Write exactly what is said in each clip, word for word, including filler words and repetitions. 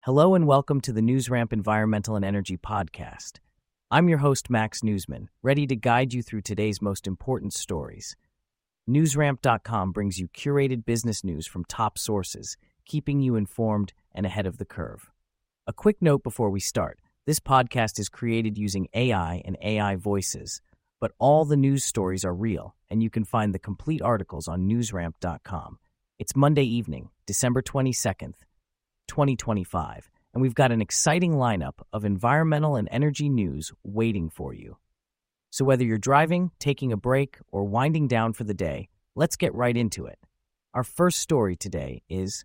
Hello and welcome to the NewsRamp Environmental and Energy Podcast. I'm your host, Max Newsman, ready to guide you through today's most important stories. Newsramp dot com brings you curated business news from top sources, keeping you informed and ahead of the curve. A quick note before we start. This podcast is created using A I and A I voices, but all the news stories are real, and you can find the complete articles on Newsramp dot com. It's Monday evening, December twenty-second, twenty twenty-five, and we've got an exciting lineup of environmental and energy news waiting for you. So whether you're driving, taking a break, or winding down for the day, let's get right into it. Our first story today is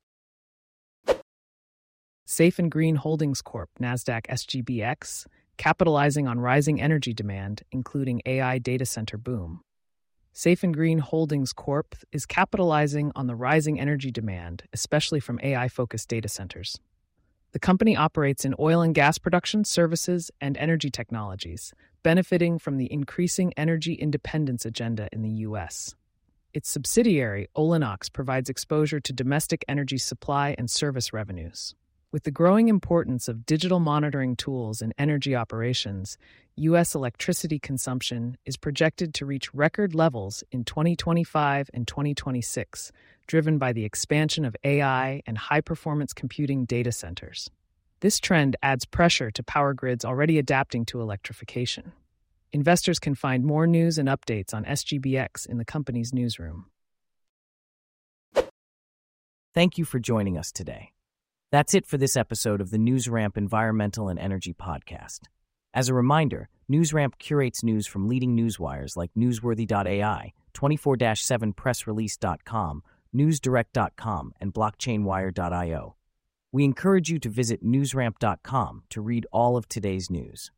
Safe and Green Holdings Corp, NASDAQ S G B X, capitalizing on rising energy demand, including A I data center boom. Safe and Green Holdings Corp is capitalizing on the rising energy demand, especially from A I-focused data centers. The company operates in oil and gas production, services, and energy technologies, benefiting from the increasing energy independence agenda in the U S. Its subsidiary, Olinox, provides exposure to domestic energy supply and service revenues. With the growing importance of digital monitoring tools in energy operations, U S electricity consumption is projected to reach record levels in twenty twenty-five and twenty twenty-six, driven by the expansion of A I and high-performance computing data centers. This trend adds pressure to power grids already adapting to electrification. Investors can find more news and updates on S G B X in the company's newsroom. Thank you for joining us today. That's it for this episode of the NewsRamp Environmental and Energy Podcast. As a reminder, NewsRamp curates news from leading newswires like Newsworthy dot A I, twenty-four seven press release dot com, Newsdirect dot com, and blockchainwire dot io. We encourage you to visit Newsramp dot com to read all of today's news.